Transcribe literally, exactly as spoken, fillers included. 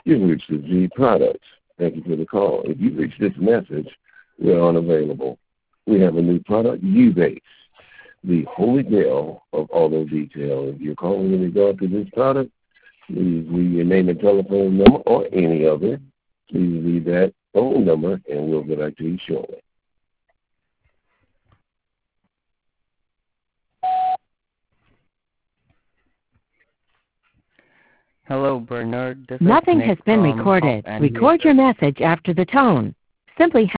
You've reached the Z Products. Thank you for the call. If you reach this message, we're unavailable. We have a new product, U-Base, the holy grail of auto detail. If you're calling in regard to this product, please leave your name and telephone number or any other. Please leave that phone number, and we'll get back to you shortly. Hello, Bernard. This Nothing is Nick has been from recorded. Top End Record your Research. message after the tone. Simply